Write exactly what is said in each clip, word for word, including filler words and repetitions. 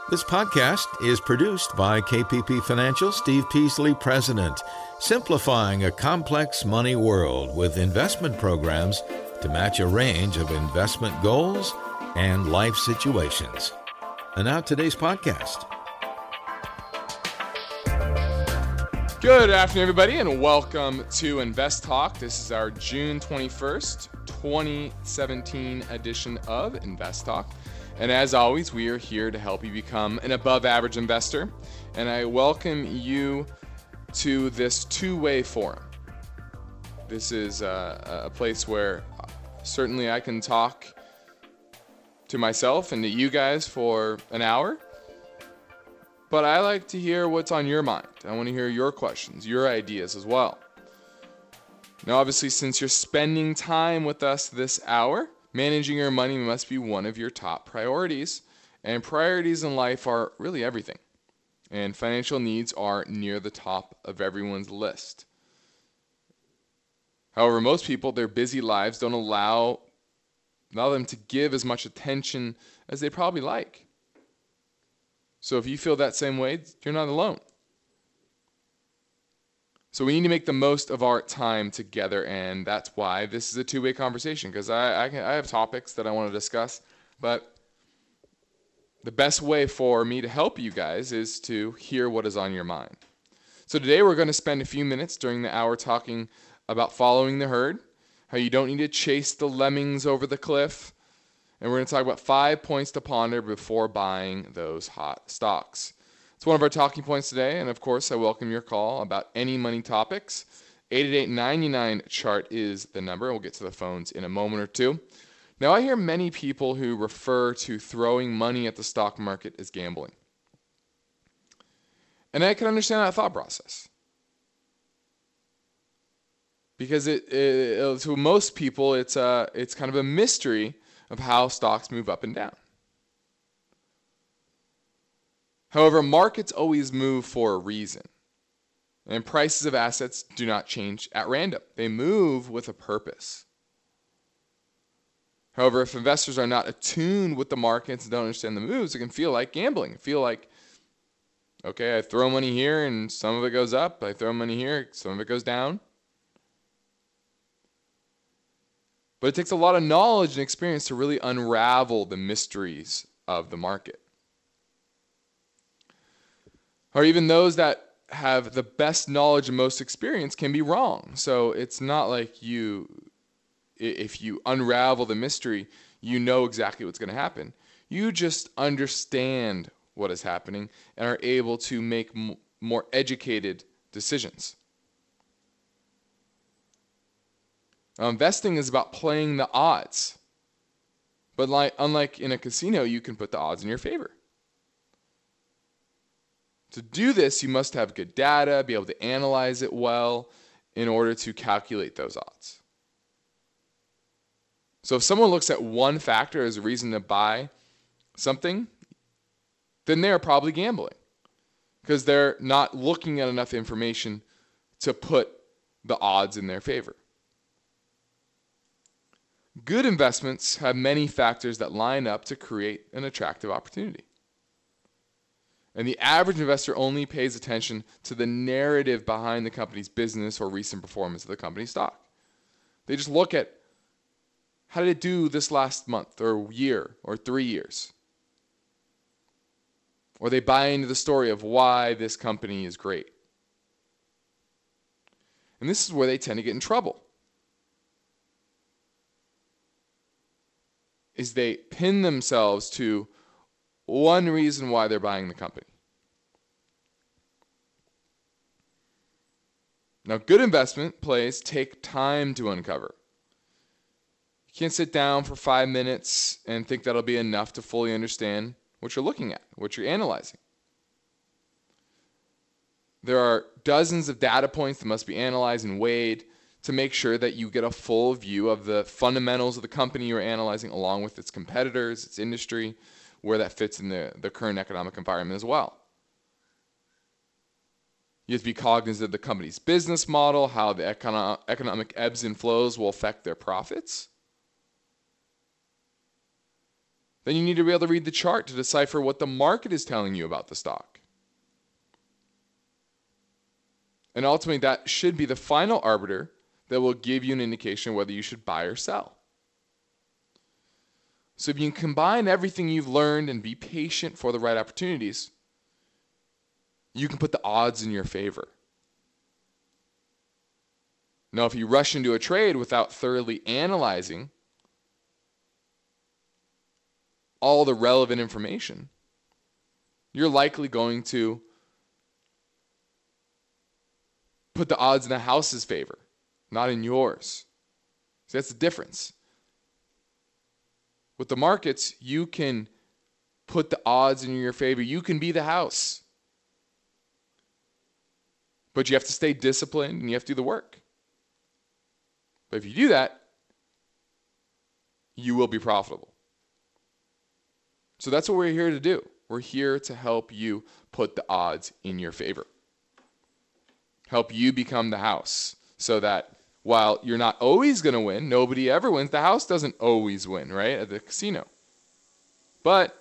This podcast is produced by K P P Financial, Steve Peasley, President, simplifying a complex money world with investment programs to match a range of investment goals and life situations. And now today's podcast. Good afternoon, everybody, and welcome to Invest Talk. This is our June twenty-first, twenty seventeen edition of Invest Talk. And as always, we are here to help you become an above-average investor. And I welcome you to this two-way forum. This is a, a place where certainly I can talk to myself and to you guys for an hour. But I like to hear what's on your mind. I want to hear your questions, your ideas as well. Now, obviously, since you're spending time with us this hour, managing your money must be one of your top priorities. And priorities in life are really everything. And financial needs are near the top of everyone's list. However, most people, their busy lives don't allow, allow them to give as much attention as they probably like. So if you feel that same way, you're not alone. So we need to make the most of our time together, and that's why this is a two-way conversation, because I, I, can, I have topics that I want to discuss, but the best way for me to help you guys is to hear what is on your mind. So today we're going to spend a few minutes during the hour talking about following the herd, how you don't need to chase the lemmings over the cliff, and we're going to talk about five points to ponder before buying those hot stocks. It's one of our talking points today, and of course, I welcome your call about any money topics. eight eight eight, nine nine, chart is the number. We'll get to the phones in a moment or two. Now, I hear many people who refer to throwing money at the stock market as gambling. And I can understand that thought process. Because it, it, to most people, it's a, it's kind of a mystery of how stocks move up and down. However, markets always move for a reason. And prices of assets do not change at random. They move with a purpose. However, if investors are not attuned with the markets and don't understand the moves, it can feel like gambling. Feel like, okay, I throw money here and some of it goes up. I throw money here, some of it goes down. But it takes a lot of knowledge and experience to really unravel the mysteries of the market. Or even those that have the best knowledge and most experience can be wrong. So it's not like you, if you unravel the mystery, you know exactly what's going to happen. You just understand what is happening and are able to make m- more educated decisions. Now, investing is about playing the odds. But like, unlike in a casino, you can put the odds in your favor. To do this, you must have good data, be able to analyze it well in order to calculate those odds. So if someone looks at one factor as a reason to buy something, then they're probably gambling because they're not looking at enough information to put the odds in their favor. Good investments have many factors that line up to create an attractive opportunity. And the average investor only pays attention to the narrative behind the company's business or recent performance of the company's stock. They just look at how did it do this last month or year or three years. Or they buy into the story of why this company is great. And this is where they tend to get in trouble. Is they pin themselves to one reason why they're buying the company. Now, good investment plays take time to uncover. You can't sit down for five minutes and think that'll be enough to fully understand what you're looking at, what you're analyzing. There are dozens of data points that must be analyzed and weighed to make sure that you get a full view of the fundamentals of the company you're analyzing along with its competitors, its industry, where that fits in the, the current economic environment as well. You have to be cognizant of the company's business model, how the econo- economic ebbs and flows will affect their profits. then you need to be able to read the chart to decipher what the market is telling you about the stock. And ultimately, that should be the final arbiter that will give you an indication whether you should buy or sell. So if you can combine everything you've learned and be patient for the right opportunities, you can put the odds in your favor. Now, if you rush into a trade without thoroughly analyzing all the relevant information, you're likely going to put the odds in the house's favor, not in yours. See, that's the difference. With the markets, you can put the odds in your favor. You can be the house. But you have to stay disciplined and you have to do the work. But if you do that, you will be profitable. So that's what we're here to do. We're here to help you put the odds in your favor. Help you become the house so that while you're not always going to win, nobody ever wins. The house doesn't always win, right, at the casino. But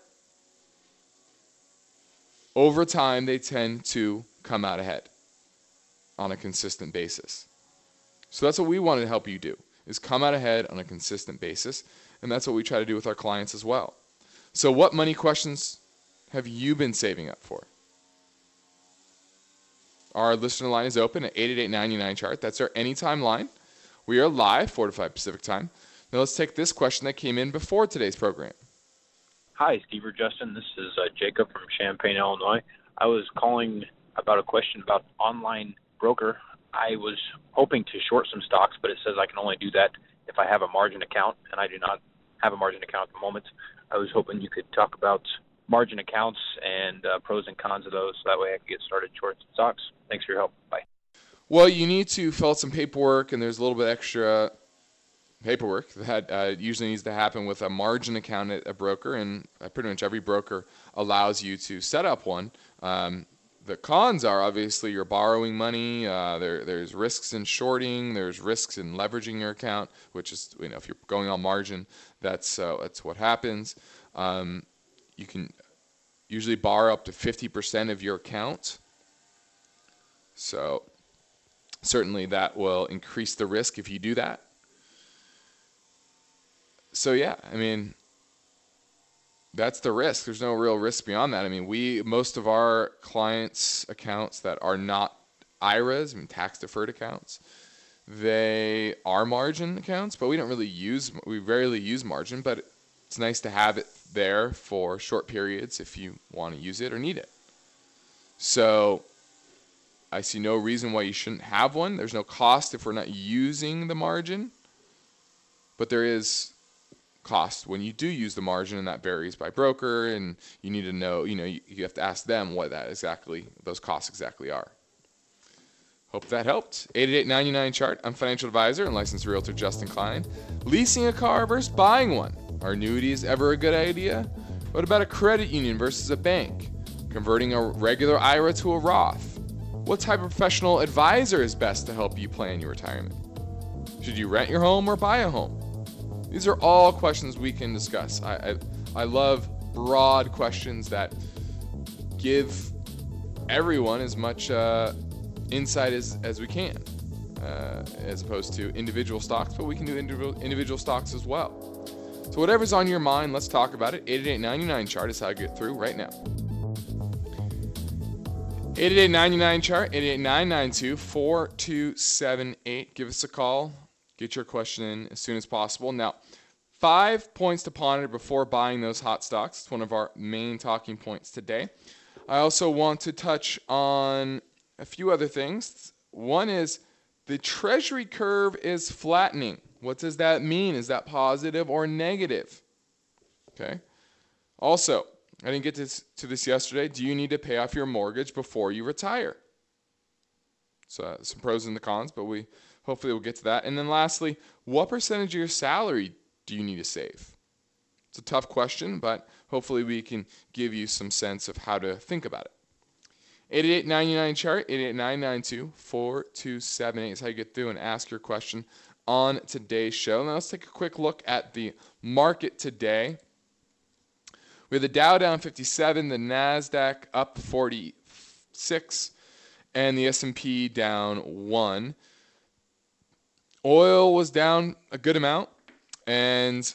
over time, they tend to come out ahead on a consistent basis. So that's what we want to help you do, is come out ahead on a consistent basis. And that's what we try to do with our clients as well. So what money questions have you been saving up for? Our listener line is open at eight eight eight, nine nine, chart. That's our anytime line. We are live, four to five Pacific time. Now let's take this question that came in before today's program. Hi, Steve or Justin. This is uh, Jacob from Champaign, Illinois. I was calling about a question about online broker. I was hoping to short some stocks, but it says I can only do that if I have a margin account, and I do not have a margin account at the moment. I was hoping you could talk about margin accounts and uh, pros and cons of those, so that way I could get started short stocks. Thanks for your help. Bye. Well, you need to fill out some paperwork, and there's a little bit extra paperwork that uh, usually needs to happen with a margin account at a broker, and uh, pretty much every broker allows you to set up one. Um, the cons are obviously you're borrowing money. Uh, there, there's risks in shorting. There's risks in leveraging your account, which is, you know, if you're going on margin, that's uh, that's what happens. Um, you can usually borrow up to fifty percent of your account. So certainly that will increase the risk if you do that. So yeah, I mean, that's the risk. There's no real risk beyond that. I mean, we most of our clients' accounts that are not I R As, I mean tax-deferred accounts, they are margin accounts, but we don't really use, we rarely use margin, but it's nice to have it there for short periods if you want to use it or need it. So I see no reason why you shouldn't have one. There's no cost if we're not using the margin, but there is cost when you do use the margin, and that varies by broker, and you need to know, you know, you, you have to ask them what that exactly, those costs exactly are. Hope that helped. eight eight eight, nine nine, chart. I'm financial advisor and licensed realtor Justin Klein. Leasing a car versus buying one. Are annuities ever a good idea? What about a credit union versus a bank? Converting a regular I R A to a Roth? What type of professional advisor is best to help you plan your retirement? Should you rent your home or buy a home? These are all questions we can discuss. I, I, I love broad questions that give everyone as much uh, insight as, as we can, uh, as opposed to individual stocks, but we can do individual, individual stocks as well. So whatever's on your mind, let's talk about it. eight eight eight, nine nine, chart is how I get through right now. eight eight eight, nine nine, chart, eight eight eight, nine nine two, four two seven eight. Give us a call. Get your question in as soon as possible. Now, five points to ponder before buying those hot stocks. It's one of our main talking points today. I also want to touch on a few other things. One is the Treasury curve is flattening. What does that mean? Is that positive or negative? Okay. Also, I didn't get to, to this yesterday. Do you need to pay off your mortgage before you retire? So uh, some pros and the cons, but we hopefully we'll get to that. And then lastly, what percentage of your salary do you need to save? It's a tough question, but hopefully we can give you some sense of how to think about it. eight eight eight, nine nine, chart, eight eight eight, nine nine two, four two seven eight is how you get through and ask your question on today's show. Now let's take a quick look at the market today. We have the Dow down fifty-seven, the NASDAQ up forty-six, and the S and P down one. Oil was down a good amount, and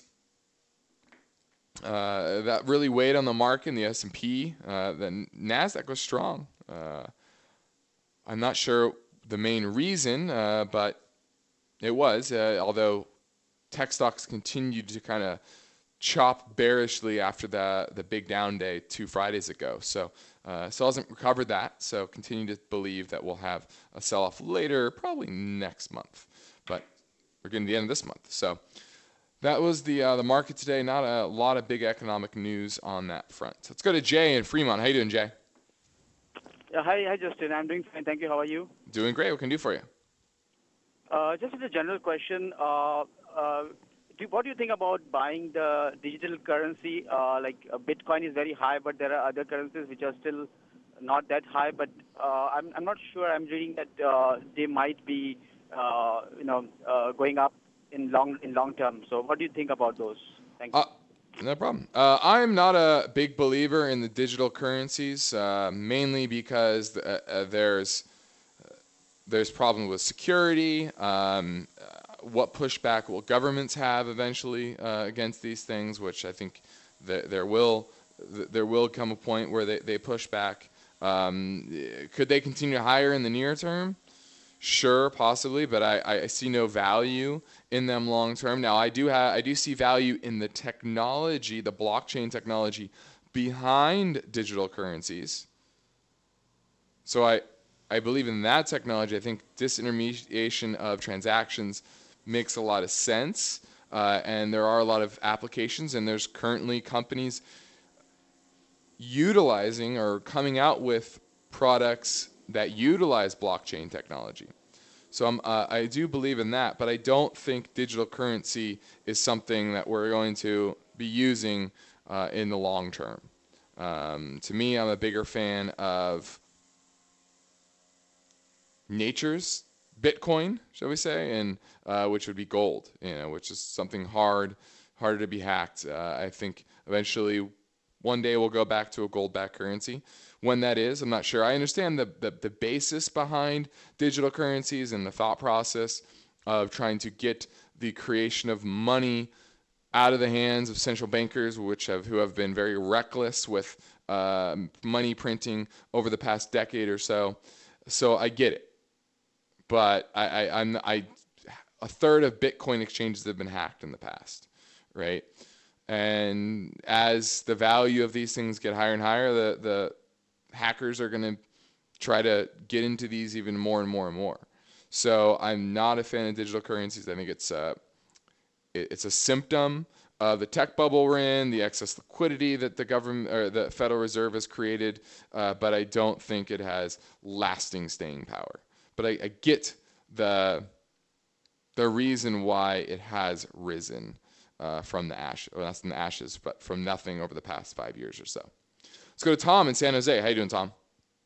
uh, that really weighed on the market in the S and P. Uh, the NASDAQ was strong. Uh, I'm not sure the main reason, uh, but it was, uh, although tech stocks continued to kind of chop bearishly after the the big down day two Fridays ago. So uh, still hasn't recovered that. So continue to believe that we'll have a sell-off later, probably next month. But we're getting to the end of this month. So that was the uh, the market today. Not a lot of big economic news on that front. Let's go to Jay in Fremont. How you doing, Jay? Yeah, hi, hi, Justin. I'm doing fine. Thank you. How are you? Doing great. What can I do for you? Uh, just as a general question, uh, uh, do, what do you think about buying the digital currency? Uh, like uh, Bitcoin is very high, but there are other currencies which are still not that high. But uh, I'm I'm not sure. I'm reading that uh, they might be uh, you know uh, going up in long in long term. So what do you think about those? Thank you. Uh, no problem. Uh, I'm not a big believer in the digital currencies, uh, mainly because the, uh, there's uh, there's problem with security. Um, uh, what pushback will governments have eventually uh, against these things? Which I think th- there will th- there will come a point where they, they push back. Um, could they continue higher in the near term? Sure, possibly, but I, I see no value in them long term. Now, I do have I do see value in the technology, the blockchain technology behind digital currencies. So I I believe in that technology. I think disintermediation of transactions makes a lot of sense, uh, and there are a lot of applications, and there's currently companies utilizing or coming out with products that utilize blockchain technology. So I'm, uh, I do believe in that, but I don't think digital currency is something that we're going to be using uh, in the long term. Um, to me, I'm a bigger fan of nature's Bitcoin, shall we say, and uh, which would be gold, you know, which is something hard, harder to be hacked. Uh, I think eventually one day we'll go back to a gold-backed currency. When that is, I'm not sure. I understand the, the, the basis behind digital currencies and the thought process of trying to get the creation of money out of the hands of central bankers, which have who have been very reckless with uh, money printing over the past decade or so. So I get it, but I, I, I'm I a third of Bitcoin exchanges have been hacked in the past, right? And as the value of these things get higher and higher, the the hackers are going to try to get into these even more and more and more. So I'm not a fan of digital currencies. I think it's a, it's a symptom of the tech bubble we're in, the excess liquidity that the government or the Federal Reserve has created, uh, but I don't think it has lasting staying power. But I, I get the the reason why it has risen uh, from the ash, well, not from the ashes, but from nothing over the past five years or so. Let's go to Tom in San Jose. How you doing, Tom?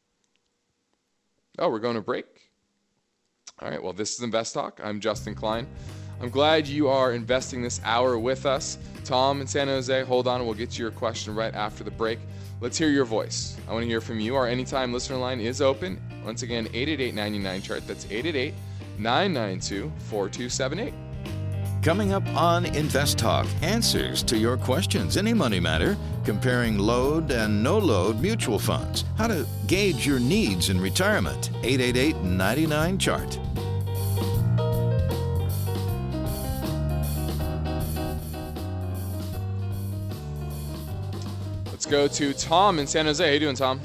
Oh, we're going to break. All right, well, this is Invest Talk. I'm Justin Klein. I'm glad you are investing this hour with us. Tom in San Jose, hold on. We'll get to your question right after the break. Let's hear your voice. I want to hear from you. Our anytime listener line is open. Once again, eight eight eight, nine nine, chart. That's eight eight eight, nine nine two, four two seven eight. Coming up on Invest Talk, answers to your questions, any money matter, comparing load and no-load mutual funds, how to gauge your needs in retirement, eight eight eight, nine nine, chart. Let's go to Tom in San Jose. How you doing, Tom?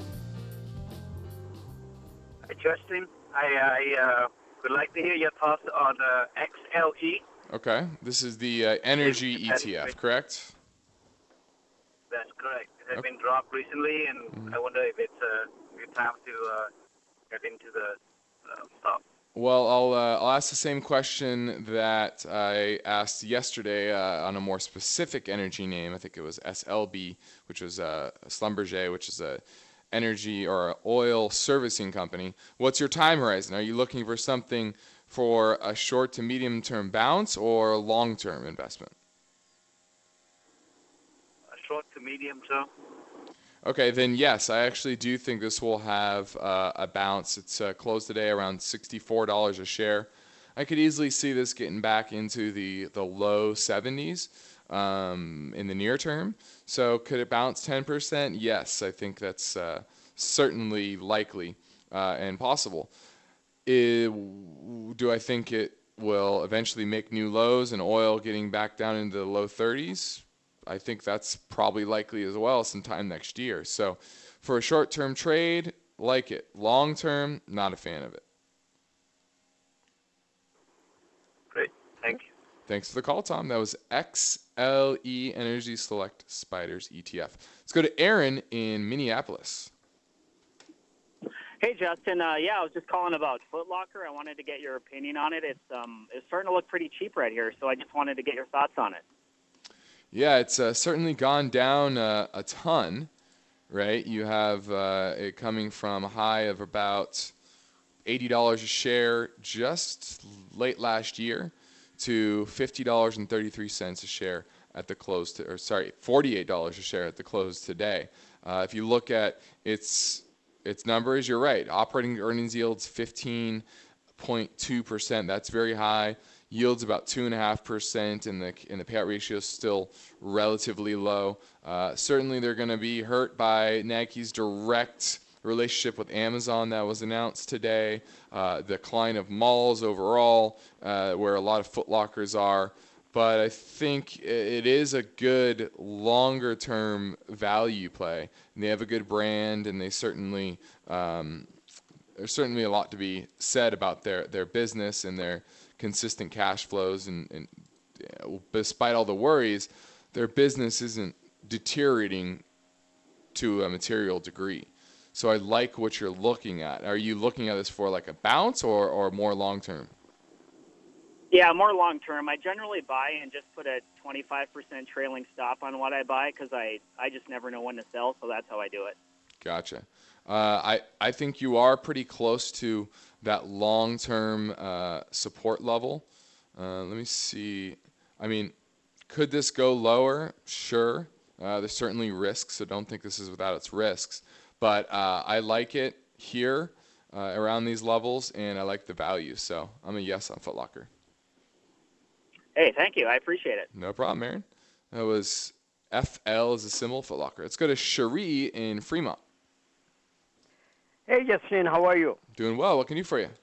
Hi, Justin. I, I uh, would like to hear your thoughts on uh, X L E. Okay, this is the uh, energy E T F, correct? That's correct. It has Okay. been dropped recently, and Mm-hmm. I wonder if it's a good time to uh, get into the uh, stock. Well, I'll uh, I'll ask the same question that I asked yesterday uh, on a more specific energy name. I think it was S L B, which was uh, Schlumberger, which is a energy or a oil servicing company. What's your time horizon? Are you looking for something for a short to medium term bounce or long term investment? A short to medium term? Okay, then yes, I actually do think this will have uh, a bounce. It's uh, closed today around sixty-four dollars a share. I could easily see this getting back into the, the low seventies um, in the near term. So could it bounce ten percent? Yes, I think that's uh, certainly likely uh, and possible. It, do I think it will eventually make new lows and oil getting back down into the low thirties? I think that's probably likely as well sometime next year. So for a short-term trade, like it. Long-term, not a fan of it. Great. Thank you. Thanks for the call, Tom. That was X L E Energy Select Spiders E T F. Let's go to Aaron in Minneapolis. Hey, Justin. Uh, yeah, I was just calling about Foot Locker. I wanted to get your opinion on it. It's um, it's starting to look pretty cheap right here, so I just wanted to get your thoughts on it. Yeah, it's uh, certainly gone down uh, a ton, right? You have uh, it coming from a high of about eighty dollars a share just late last year to fifty dollars and thirty-three cents a share at the close, to, or sorry, forty-eight dollars a share at the close today. Uh, if you look at its its numbers, you're right. Operating earnings yields fifteen point two percent. That's very high. Yields about two and a half percent, and the and the payout ratio is still relatively low. Uh, certainly, they're going to be hurt by Nike's direct relationship with Amazon that was announced today. Uh, the decline of malls overall, uh, where a lot of Foot Lockers are. But I think it is a good longer-term value play. And they have a good brand, and they certainly um, there's certainly a lot to be said about their their business and their consistent cash flows, and, and you know, despite all the worries, their business isn't deteriorating to a material degree. So I like what you're looking at. Are you looking at this for like a bounce or, or more long-term? Yeah, more long-term. I generally buy and just put a twenty-five percent trailing stop on what I buy because I, I just never know when to sell, so that's how I do it. Gotcha. Uh, I, I think you are pretty close to that long-term uh, support level. Uh, let me see. I mean, could this go lower? Sure. Uh, there's certainly risks, so don't think this is without its risks. But uh, I like it here uh, around these levels, and I like the value. So I'm a yes on Foot Locker. Hey, thank you. I appreciate it. No problem, Aaron. That was F L as a symbol, Foot Locker. Let's go to Cherie in Fremont. Hey, Justin, how are you? Doing well. What can I do for you?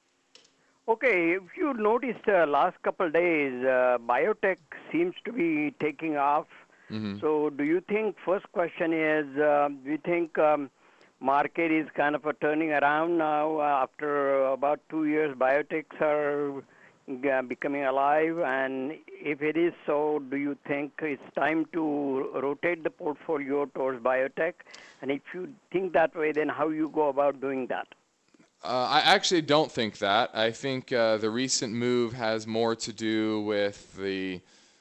Okay, if you noticed uh, last couple of days, uh, biotech seems to be taking off. Mm-hmm. So do you think, first question is, uh, do you think um, market is kind of a turning around now uh, after about two years biotechs are uh, becoming alive? And if it is so, do you think it's time to rotate the portfolio towards biotech? And if you think that way, then how you go about doing that? Uh, I actually don't think that. I think uh, the recent move has more to do with the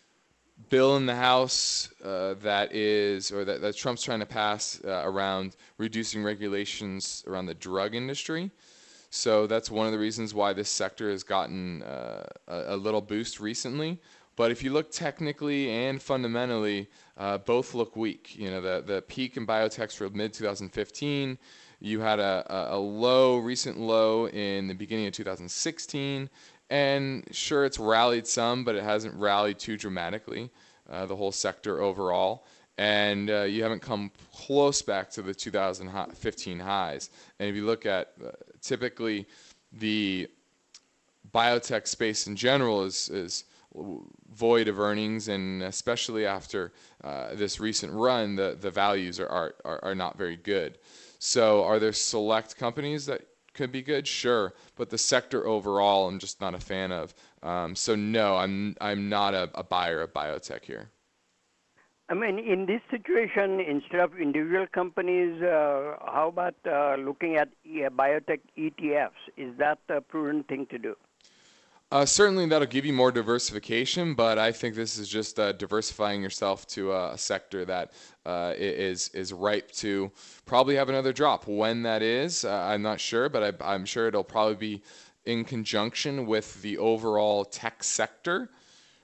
bill in the House uh, that is, or that, that Trump's trying to pass uh, around reducing regulations around the drug industry. So that's one of the reasons why this sector has gotten uh, a, a little boost recently. But if you look technically and fundamentally, uh, both look weak. You know, the, the peak in biotechs for mid twenty fifteen, you had a, a low, recent low in the beginning of two thousand sixteen. And sure, it's rallied some, but it hasn't rallied too dramatically, uh, the whole sector overall. And uh, you haven't come close back to the two thousand fifteen highs. And if you look at uh, typically the biotech space in general is, is void of earnings, and especially after uh, this recent run, the, the values are, are, are not very good. So are there select companies that could be good? Sure, but the sector overall I'm just not a fan of. Um, so no, I'm I'm not a, a buyer of biotech here. I mean, in this situation, instead of individual companies, uh, how about uh, looking at uh, biotech E T Fs? Is that a prudent thing to do? Uh, certainly that'll give you more diversification, but I think this is just uh, diversifying yourself to a, a sector that uh, is is ripe to probably have another drop. When that is, uh, I'm not sure, but I, I'm sure it'll probably be in conjunction with the overall tech sector,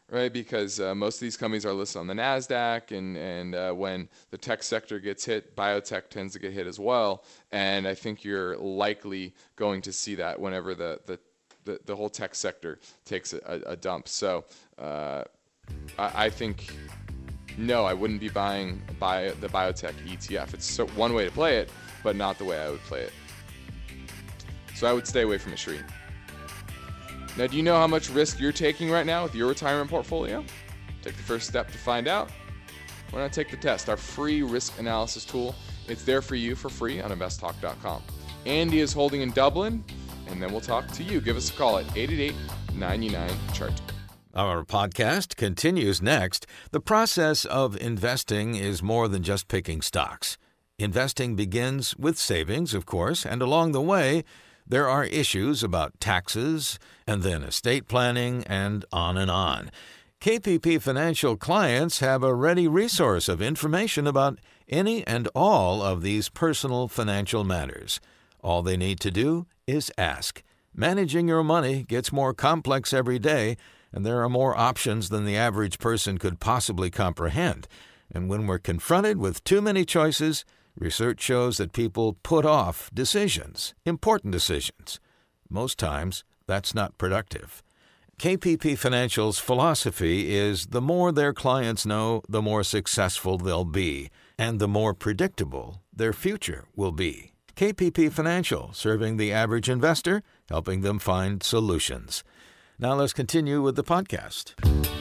right? Because uh, most of these companies are listed on the NASDAQ, and, and uh, when the tech sector gets hit, biotech tends to get hit as well. And I think you're likely going to see that whenever the, the, the, the whole tech sector takes a, a dump. So uh, I, I think, no, I wouldn't be buying bio, the biotech E T F. It's so, one way to play it, but not the way I would play it. So I would stay away from it, Sri. Now, do you know how much risk you're taking right now with your retirement portfolio? Take the first step to find out. Why not take the test, our free risk analysis tool. It's there for you for free on invest talk dot com. Andy is holding in Dublin, and then we'll talk to you. Give us a call at eight eight eight, nine nine, chart. Our podcast continues next. The process of investing is more than just picking stocks. Investing begins with savings, of course, and along the way, there are issues about taxes and then estate planning and on and on. K P P Financial clients have a ready resource of information about any and all of these personal financial matters. All they need to do is ask. Managing your money gets more complex every day, and there are more options than the average person could possibly comprehend. And when we're confronted with too many choices, research shows that people put off decisions, important decisions. Most times, that's not productive. K P P Financial's philosophy is the more their clients know, the more successful they'll be, and the more predictable their future will be. K P P Financial, serving the average investor, helping them find solutions. Now let's continue with the podcast.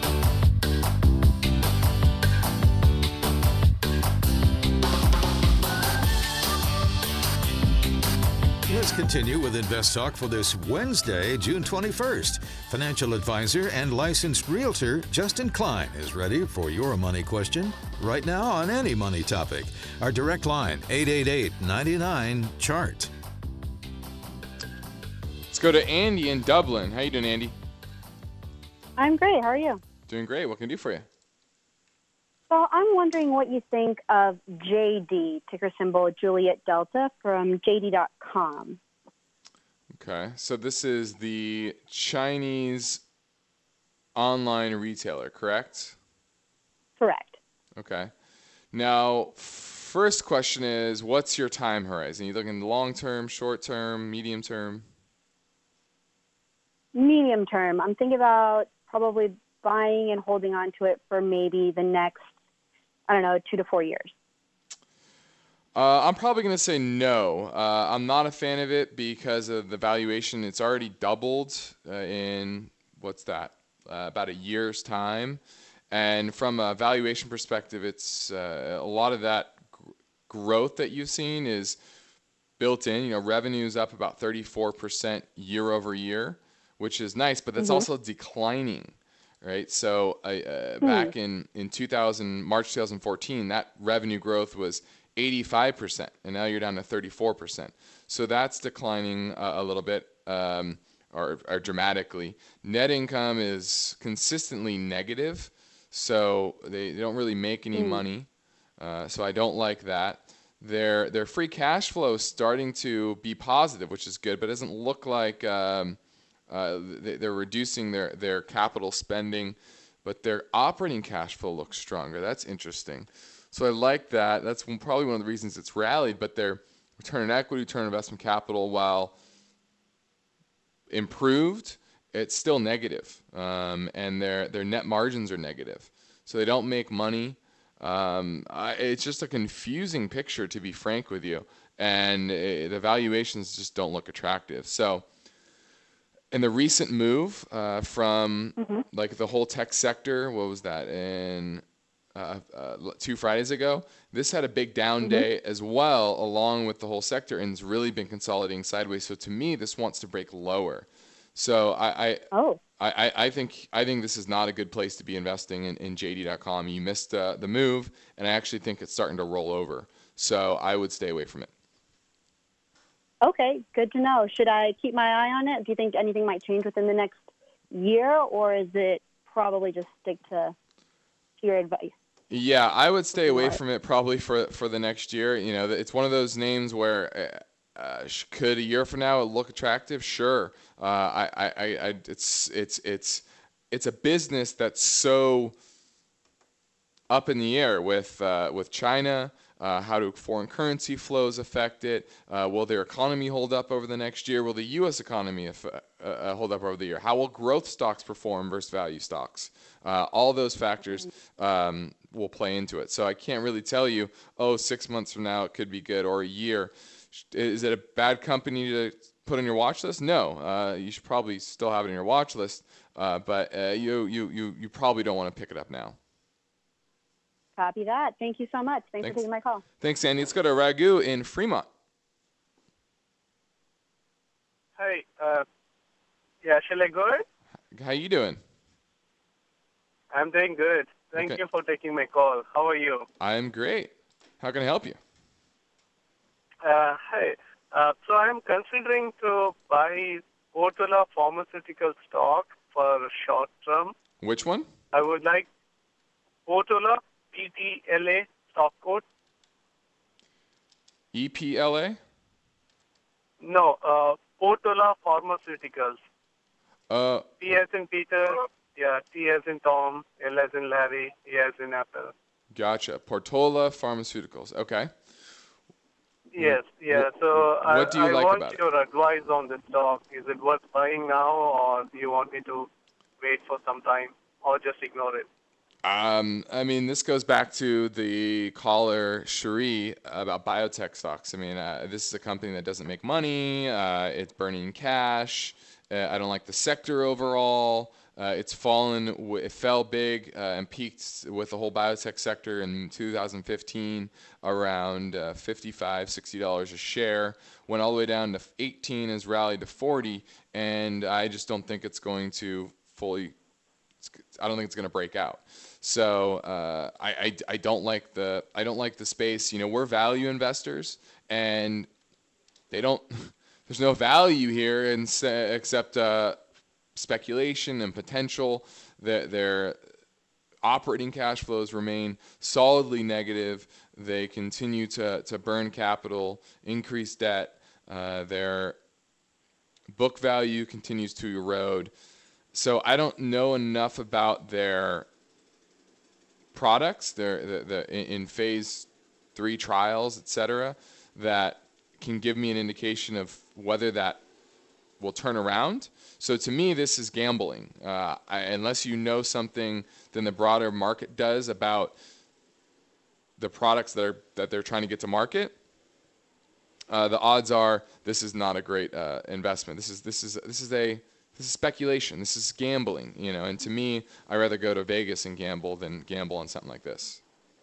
Let's continue with Invest Talk for this Wednesday, June twenty-first. Financial advisor and licensed realtor Justin Klein is ready for your money question right now on any money topic. Our direct line, eight eight eight, nine nine, chart. Let's go to Andy in Dublin. How you doing, Andy? I'm great. How are you? Doing great. What can I do for you? So I'm wondering what you think of J D, ticker symbol Juliet Delta, from J D dot com. Okay. So this is the Chinese online retailer, correct? Correct. Okay. Now, first question is, what's your time horizon? You looking long term, short term, medium term? Medium term. I'm thinking about probably buying and holding on to it for maybe the next, I don't know, two to four years. Uh, I'm probably going to say no. Uh, I'm not a fan of it because of the valuation. It's already doubled uh, in, what's that, uh, about a year's time. And from a valuation perspective, it's uh, a lot of that g- growth that you've seen is built in. You know, revenue's up about thirty-four percent year over year, which is nice, but that's mm-hmm. also declining. Right, so uh, uh, back in, in two thousand, March twenty fourteen, that revenue growth was eighty-five percent, and now you're down to thirty-four percent. So that's declining uh, a little bit, um, or, or dramatically. Net income is consistently negative, so they, they don't really make any mm. money. Uh, so I don't like that. Their their free cash flow is starting to be positive, which is good, but it doesn't look like. Um, Uh, they're reducing their, their capital spending, but their operating cash flow looks stronger. That's interesting. So I like that. That's one, probably one of the reasons it's rallied, but their return on equity, return on investment capital, while improved, it's still negative. Um, and their, their net margins are negative. So they don't make money. Um, I, it's just a confusing picture, to be frank with you. And it, the valuations just don't look attractive. So in the recent move uh, from mm-hmm. like the whole tech sector, what was that, in uh, uh, two Fridays ago, this had a big down mm-hmm. day as well, along with the whole sector, and it's really been consolidating sideways. So to me, this wants to break lower. So I I, oh. I, I think I think this is not a good place to be investing in, in J D dot com. You missed uh, the move, and I actually think it's starting to roll over. So I would stay away from it. Okay, good to know. Should I keep my eye on it? Do you think anything might change within the next year, or is it probably just stick to, to your advice? Yeah, I would stay away from it probably for for the next year. You know, it's one of those names where uh, could a year from now it look attractive? Sure. Uh, I, I, I, it's it's it's it's a business that's so up in the air with uh, with China. Uh, how do foreign currency flows affect it? Uh, will their economy hold up over the next year? Will the U S economy aff- uh, hold up over the year? How will growth stocks perform versus value stocks? Uh, all those factors um, will play into it. So I can't really tell you, oh, six months from now it could be good, or a year. Is it a bad company to put on your watch list? No. Uh, you should probably still have it on your watch list, uh, but uh, you, you, you, you probably don't want to pick it up now. Copy that. Thank you so much. Thanks, Thanks. for taking my call. Thanks, Sandy. Let's go to Raghu in Fremont. Hi. Uh, yeah, shall I go ahead? How you doing? I'm doing good. Thank Okay. you for taking my call. How are you? I'm great. How can I help you? Uh, hi. Uh, so I'm considering to buy Portola Pharmaceutical stock for short term. Which one? I would like Portola, P T L A, stock code. E P L A? No, uh, Portola Pharmaceuticals. Uh, P as in Peter, yeah, T as in Tom, L as in Larry, E as in Apple. gotcha. Portola Pharmaceuticals. Okay. Yes, yeah. So I, what do you I like want about it? your advice on the stock. Is it worth buying now, or do you want me to wait for some time, or just ignore it? Um, I mean, this goes back to the caller, Cherie, about biotech stocks. I mean, uh, this is a company that doesn't make money. Uh, it's burning cash. Uh, I don't like the sector overall. Uh, it's fallen, w- it fell big uh, and peaked with the whole biotech sector in two thousand fifteen around uh, fifty-five dollars, sixty dollars a share. Went all the way down to eighteen, has rallied to forty, and I just don't think it's going to fully, I don't think it's going to break out. So uh, I, I, I don't like the I don't like the space. You know, we're value investors, and they don't. There's no value here in, except uh, speculation and potential. That their operating cash flows remain solidly negative. They continue to to burn capital, increase debt. Uh, their book value continues to erode. So I don't know enough about their products, their the, the in phase three trials, et cetera, that can give me an indication of whether that will turn around. So to me, this is gambling. Uh, I, unless you know something than the broader market does about the products that are that they're trying to get to market, uh, the odds are this is not a great uh, investment. This is this is this is a This is speculation. This is gambling, you know. And to me, I'd rather go to Vegas and gamble than gamble on something like this.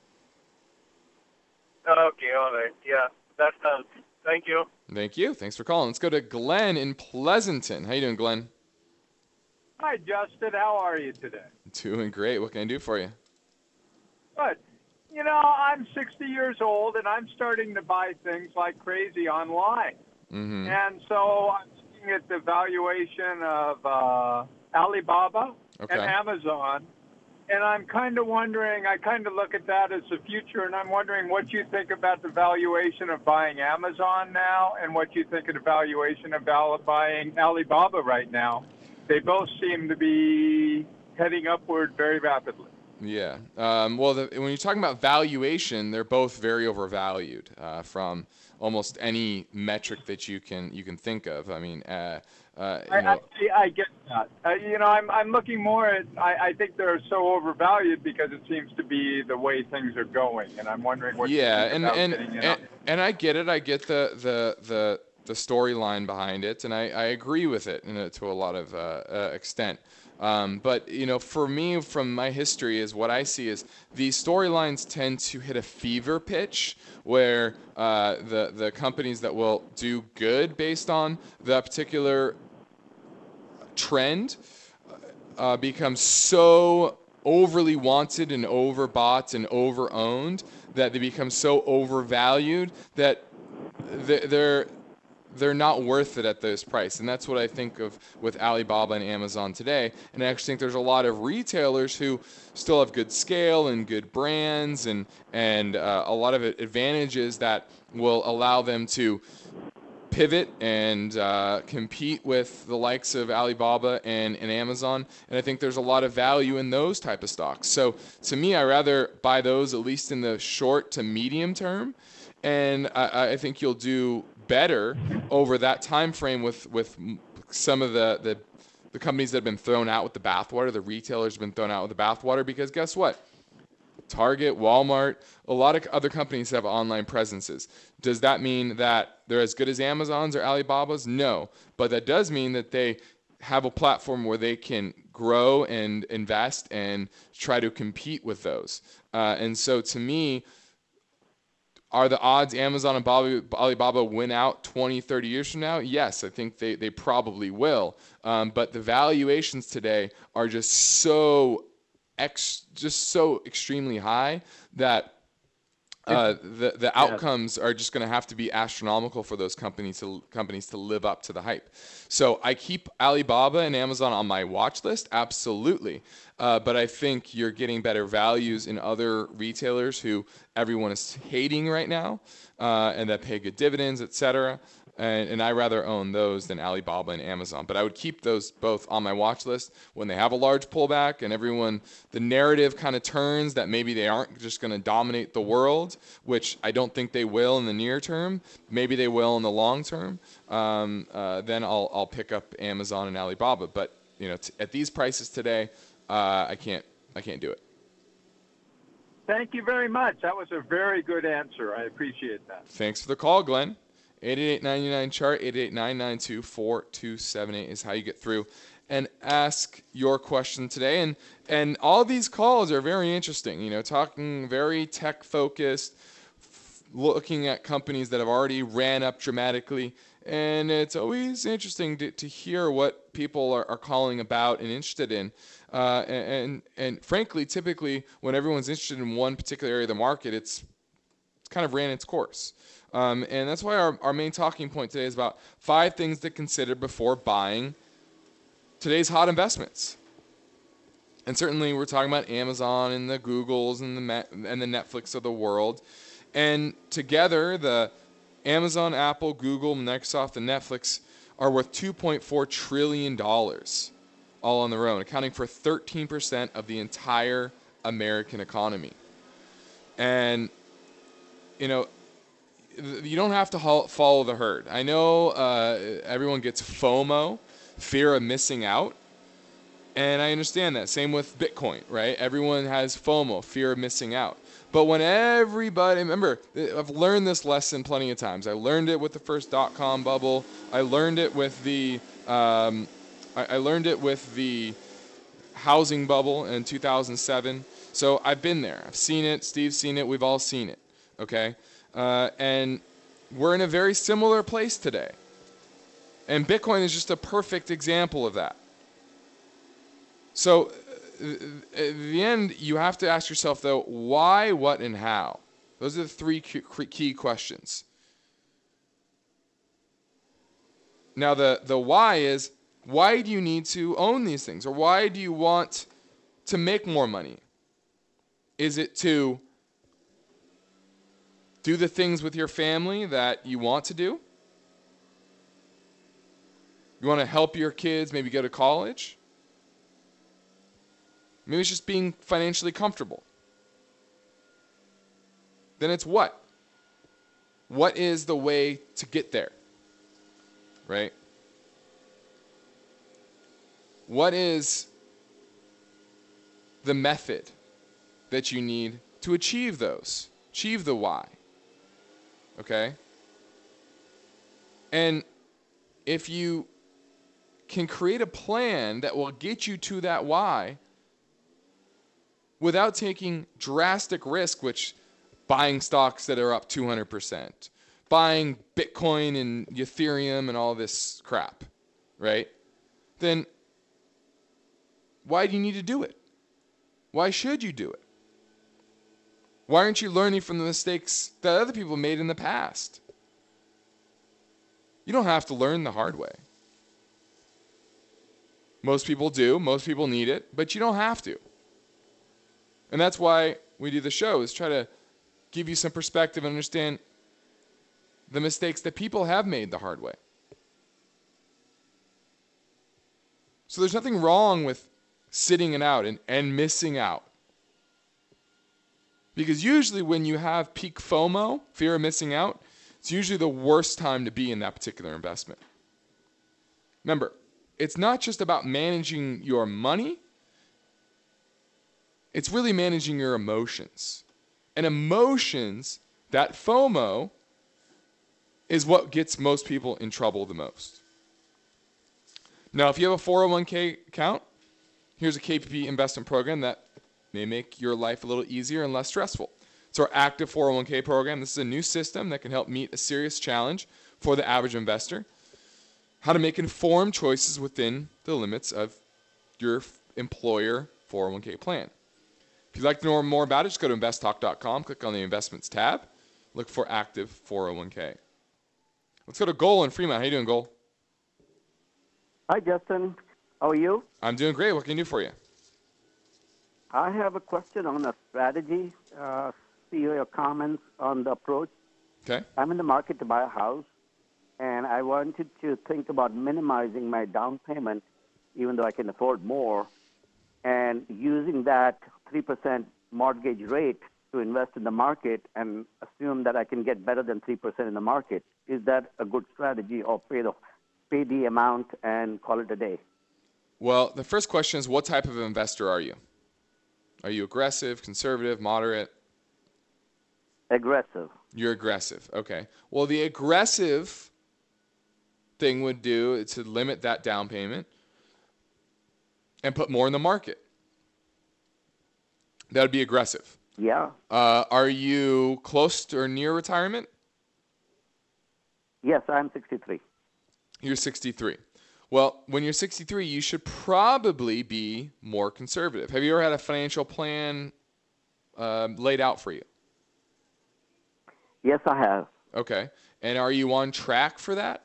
Okay, all right. Yeah, that helps. Thank you. Thank you. Thanks for calling. Let's go to Glenn in Pleasanton. How you doing, Glenn? Hi, Justin. How are you today? Doing great. What can I do for you? Good. You know, I'm sixty years old, and I'm starting to buy things like crazy online. Mm-hmm. And so I'm looking at the valuation of uh, Alibaba Okay. and Amazon, and I'm kind of wondering, I kind of look at that as the future, and I'm wondering what you think about the valuation of buying Amazon now and what you think of the valuation of Al- buying Alibaba right now. They both seem to be heading upward very rapidly. Yeah. Um, well, the, when you're talking about valuation, they're both very overvalued uh, from almost any metric that you can you can think of. I mean, uh, uh, you I, know, I, I get that. Uh, you know, I'm I'm looking more at. I, I think they're so overvalued because it seems to be the way things are going, and I'm wondering what. yeah, you think and about and, getting in and on it. and I get it. I get the the the the storyline behind it, and I, I agree with it, you know, to a lot of uh, uh, extent. Um, but you know, for me, from my history, is what I see is these storylines tend to hit a fever pitch where uh, the the companies that will do good based on that particular trend uh, become so overly wanted and overbought and overowned that they become so overvalued that they're they're not worth it at this price. And that's what I think of with Alibaba and Amazon today. And I actually think there's a lot of retailers who still have good scale and good brands and, and uh, a lot of advantages that will allow them to pivot and uh, compete with the likes of Alibaba and, and Amazon. And I think there's a lot of value in those type of stocks. So to me, I rather buy those at least in the short to medium term. And I, I think you'll do better over that time frame with, with some of the, the, the companies that have been thrown out with the bathwater, the retailers have been thrown out with the bathwater, because guess what? Target, Walmart, a lot of other companies have online presences. Does that mean that they're as good as Amazon's or Alibaba's? No. But that does mean that they have a platform where they can grow and invest and try to compete with those. Uh, and so to me, are the odds Amazon and Alibaba win out twenty, thirty years from now? Yes, I think they, they probably will. Um, but the valuations today are just so Ex, just so extremely high that uh, the the outcomes are just going to have to be astronomical for those companies to companies to live up to the hype. So I keep Alibaba and Amazon on my watch list, absolutely. Uh, but I think you're getting better values in other retailers who everyone is hating right now, uh, and that pay good dividends, et cetera. And, and I rather own those than Alibaba and Amazon. But I would keep those both on my watch list. When they have a large pullback and everyone, the narrative kind of turns that maybe they aren't just going to dominate the world, which I don't think they will in the near term. Maybe they will in the long term. Um, uh, then I'll I'll pick up Amazon and Alibaba. But you know, t- at these prices today, uh, I can't I can't do it. Thank you very much. That was a very good answer. I appreciate that. Thanks for the call, Glenn. eight eight eight, nine nine, chart, eight eight eight, nine nine two, four two seven eight is how you get through and ask your question today. And and all these calls are very interesting, you know, talking very tech focused, f- looking at companies that have already ran up dramatically. And it's always interesting to, to hear what people are, are calling about and interested in. Uh, and, and and frankly, typically when everyone's interested in one particular area of the market, it's, it's kind of ran its course. Um, and that's why our, our main talking point today is about five things to consider before buying today's hot investments. And certainly we're talking about Amazon and the Googles and the and the Netflix of the world. And together, the Amazon, Apple, Google, Microsoft, and Netflix are worth two point four trillion dollars all on their own, accounting for thirteen percent of the entire American economy. And, you know, you don't have to follow the herd. I know uh, everyone gets FOMO, fear of missing out, and I understand that. Same with Bitcoin, right? Everyone has FOMO, fear of missing out. But when everybody, remember, I've learned this lesson plenty of times. I learned it with the first dot-com bubble. I learned it with the, um, I, I learned it with the housing bubble in two thousand seven. So I've been there. I've seen it. Steve's seen it. We've all seen it. Okay. Uh, and we're in a very similar place today. And Bitcoin is just a perfect example of that. So at the end, you have to ask yourself, though, why, what, and how? Those are the three key questions. Now, the, the why is, why do you need to own these things? Or why do you want to make more money? Is it to do the things with your family that you want to do? You want to help your kids maybe go to college? Maybe it's just being financially comfortable. Then it's what? What is the way to get there? Right? What is the method that you need to achieve those? Achieve the why. Okay? And if you can create a plan that will get you to that why without taking drastic risk, which buying stocks that are up two hundred percent, buying Bitcoin and Ethereum and all this crap, right? Then why do you need to do it? Why should you do it? Why aren't you learning from the mistakes that other people made in the past? You don't have to learn the hard way. Most people do. Most people need it. But you don't have to. And that's why we do the show, is try to give you some perspective and understand the mistakes that people have made the hard way. So there's nothing wrong with sitting it out and, and missing out. Because usually when you have peak FOMO, fear of missing out, it's usually the worst time to be in that particular investment. Remember, it's not just about managing your money. It's really managing your emotions. And emotions, that FOMO, is what gets most people in trouble the most. Now, if you have a four oh one k account, here's a K P P investment program that may make your life a little easier and less stressful. It's our active four oh one k program. This is a new system that can help meet a serious challenge for the average investor. How to make informed choices within the limits of your employer four oh one k plan. If you'd like to know more about it, just go to invest talk dot com, click on the investments tab, look for active four oh one k. Let's go to Goal in Fremont. How you doing, Goal? Hi, Justin. How are you? I'm doing great. What can I do for you? I have a question on the strategy. Uh, see your comments on the approach. Okay. I'm in the market to buy a house, and I wanted to think about minimizing my down payment, even though I can afford more, and using that three percent mortgage rate to invest in the market and assume that I can get better than three percent in the market. Is that a good strategy, or pay the, pay the amount and call it a day? Well, the first question is, what type of investor are you? Are you aggressive, conservative, moderate? Aggressive. You're aggressive. Okay. Well, the aggressive thing would do is to limit that down payment and put more in the market. That would be aggressive. Yeah. Uh, are you close to or near retirement? Yes, I'm sixty-three. You're sixty-three. Well, when you're sixty-three, you should probably be more conservative. Have you ever had a financial plan uh, laid out for you? Yes, I have. Okay. And are you on track for that?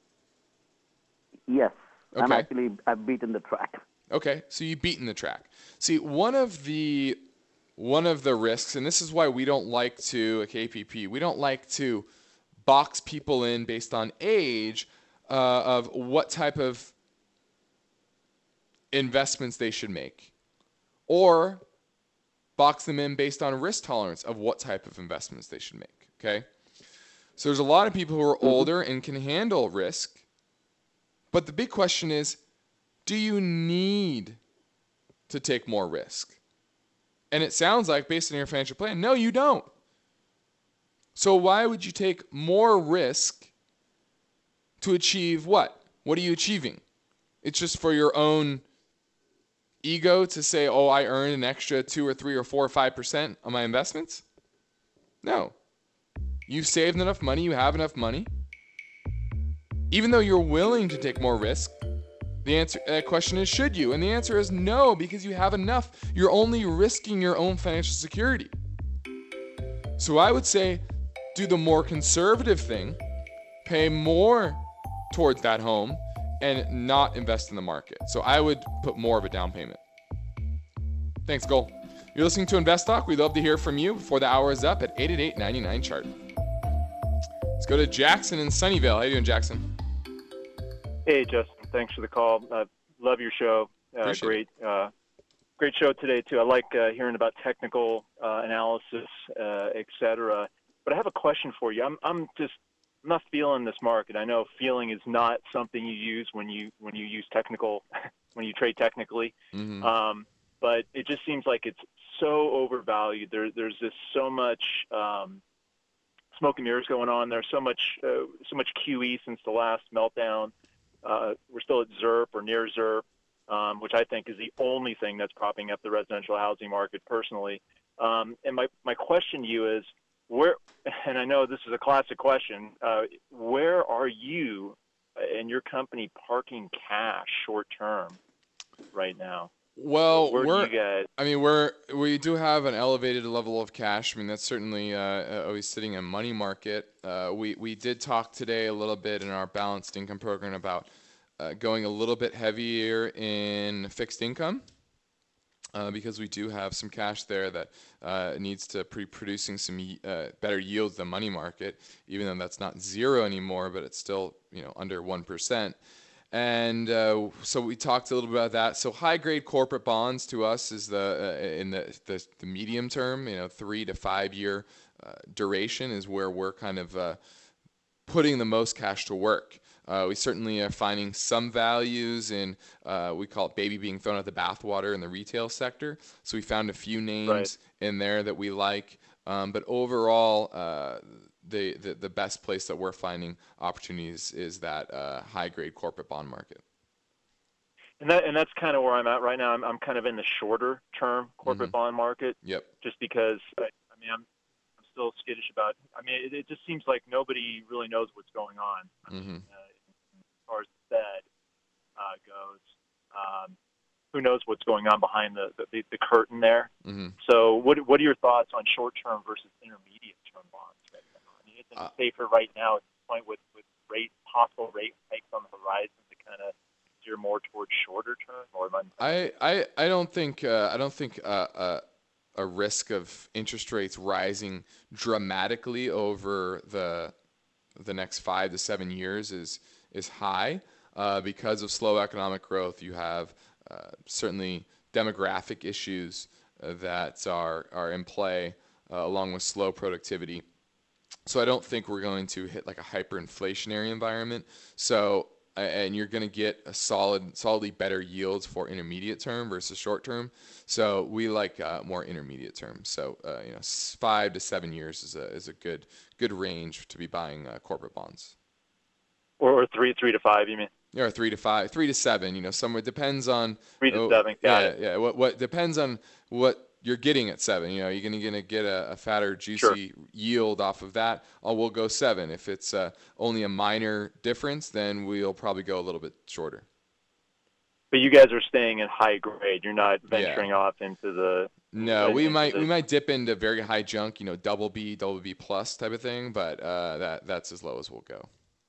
Yes. I'm Okay. actually, I've beaten the track. Okay, so you've beaten the track. See, one of the one of the risks, and this is why we don't like to, a K P P, we don't like to box people in based on age uh, of what type of investments they should make, or box them in based on risk tolerance of what type of investments they should make, okay? So there's a lot of people who are older and can handle risk, but the big question is, do you need to take more risk? And it sounds like, based on your financial plan, no, you don't. So why would you take more risk to achieve what? What are you achieving? It's just for your own ego to say, oh, I earned an extra two or three or four or five percent on my investments? No. You've saved enough money. You have enough money. Even though you're willing to take more risk, the answer uh, question is, should you? And the answer is no, because you have enough. You're only risking your own financial security. So I would say do the more conservative thing, pay more towards that home, and not invest in the market. So I would put more of a down payment. Thanks, Goal. You're listening to Invest Talk. We'd love to hear from you before the hour is up at eight eight eight, nine nine, chart. Let's go to Jackson in Sunnyvale. How you doing, Jackson? Hey, Justin. Thanks for the call. Uh, love your show. Uh, great, uh, great show today too. I like uh, hearing about technical uh, analysis, uh, et cetera. But I have a question for you. I'm, I'm just I'm not feeling this market. I know feeling is not something you use when you when you use technical, when you trade technically. Mm-hmm. Um, but it just seems like it's so overvalued. There, there's just so much um, smoke and mirrors going on. There's so much, uh, so much Q E since the last meltdown. Uh, we're still at Z E R P or near Z E R P, um, which I think is the only thing that's propping up the residential housing market personally. Um, and my, my question to you is, where, and I know this is a classic question, uh, where are you and your company parking cash short term right now? Well, Where we're, do you guys? I mean, we're, we do have an elevated level of cash. I mean, that's certainly uh, always sitting in money market. Uh, we, we did talk today a little bit in our balanced income program about uh, going a little bit heavier in fixed income. uh, because we do have some cash there that uh, needs to be producing some uh, better yields than money market, even though that's not zero anymore, but it's still, you know, under one percent. And uh, so we talked a little bit about that. So high-grade corporate bonds to us is the uh, in the, the the medium term, you know, three to five year uh, duration is where we're kind of uh, putting the most cash to work. Uh, we certainly are finding some values in, uh, we call it baby being thrown out the bathwater in the retail sector. So we found a few names right. in there that we like. Um, but overall, uh, the, the, the best place that we're finding opportunities is that uh, high-grade corporate bond market. And that and that's kind of where I'm at right now. I'm, I'm kind of in the shorter term corporate mm-hmm. bond market. Yep. Just because, I, I mean, I'm I'm still skittish about, I mean, it, it just seems like nobody really knows what's going on. Mm-hmm. Uh, as far as the Fed uh, goes, um, who knows what's going on behind the, the, the curtain there. Mm-hmm. So what what are your thoughts on short-term versus intermediate-term bonds right now? I mean, isn't it uh, safer right now at this point with, with rate, possible rate hikes on the horizon to kind of steer more towards shorter term? Or I, I, I don't think uh, I don't think uh, uh, a risk of interest rates rising dramatically over the the next five to seven years is is high uh, because of slow economic growth. You have uh, certainly demographic issues uh, that are are in play uh, along with slow productivity. So I don't think we're going to hit like a hyperinflationary environment. So and you're going to get a solid, solidly better yields for intermediate term versus short term. So we like uh, more intermediate term. So uh, you know, five to seven years is a is a good good range to be buying uh, corporate bonds. Or, or three three to five, you mean? Yeah, or three to five, three to seven. You know, somewhere depends on three to oh, seven. Got yeah, it. yeah. What what depends on what you're getting at seven. You know, you're gonna gonna get a, a fatter, juicy sure. yield off of that. Oh, we'll go seven. If it's uh, only a minor difference, then we'll probably go a little bit shorter. But you guys are staying in high grade. You're not venturing yeah. off into the. No, into we might the, we might dip into very high junk. You know, double B, double B plus type of thing. But uh, that that's as low as we'll go.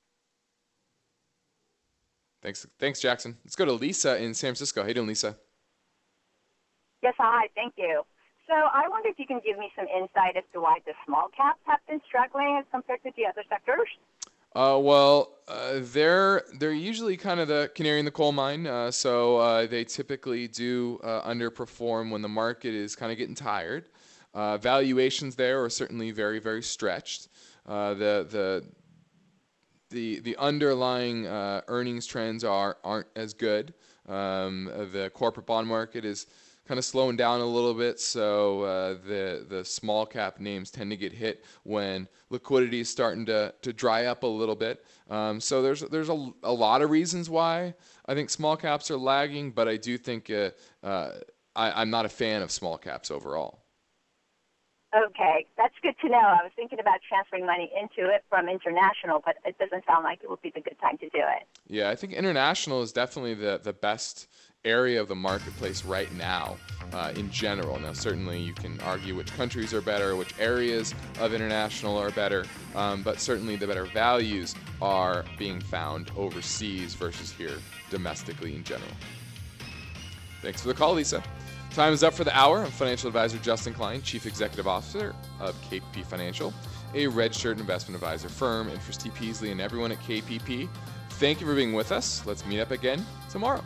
Thanks, thanks, Jackson. Let's go to Lisa in San Francisco. How you doing, Lisa? Yes, hi, thank you. So I wonder if you can give me some insight as to why the small caps have been struggling as compared to the other sectors. Uh, well, uh, they're they're usually kind of the canary in the coal mine. Uh, so uh, they typically do uh, underperform when the market is kind of getting tired. Uh, valuations there are certainly very very stretched. Uh, the the the the underlying uh, earnings trends are aren't as good. Um, the corporate bond market is kind of slowing down a little bit, so uh, the the small cap names tend to get hit when liquidity is starting to, to dry up a little bit. Um, so there's there's a, a lot of reasons why I think small caps are lagging, but I do think uh, uh, I, I'm not a fan of small caps overall. Okay, that's good to know. I was thinking about transferring money into it from international, but it doesn't sound like it would be the good time to do it. Yeah, I think international is definitely the, the best area of the marketplace right now uh, in general. Now, certainly you can argue which countries are better, which areas of international are better, um, but certainly the better values are being found overseas versus here domestically in general. Thanks for the call, Lisa. Time is up for the hour. I'm financial advisor Justin Klein, Chief Executive Officer of K P P Financial, a registered investment advisor firm, and for Steve Peasley and everyone at K P P, thank you for being with us. Let's meet up again tomorrow.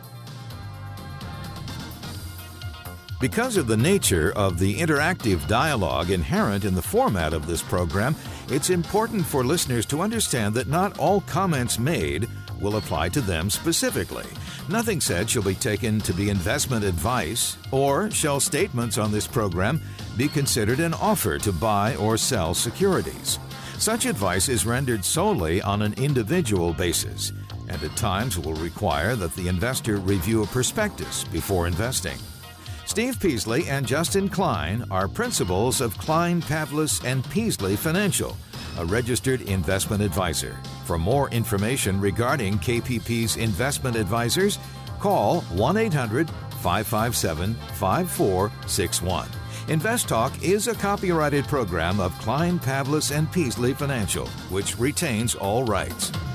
Because of the nature of the interactive dialogue inherent in the format of this program, it's important for listeners to understand that not all comments made will apply to them specifically. Nothing said shall be taken to be investment advice, or shall statements on this program be considered an offer to buy or sell securities. Such advice is rendered solely on an individual basis, and at times will require that the investor review a prospectus before investing. Steve Peasley and Justin Klein are principals of Klein, Pavlis and Peasley Financial, a registered investment advisor. For more information regarding K P P's investment advisors, call one eight hundred five five seven five four six one. Invest Talk is a copyrighted program of Klein, Pavlis and Peasley Financial, which retains all rights.